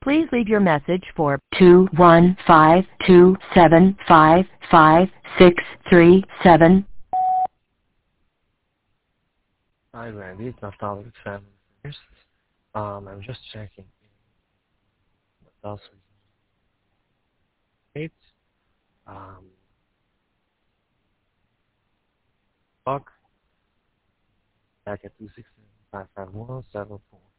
Please leave your message for 21527555637. Hi, Randy. It's Nostalgic Family First. I'm just checking what else we can talk back at 267-551-74.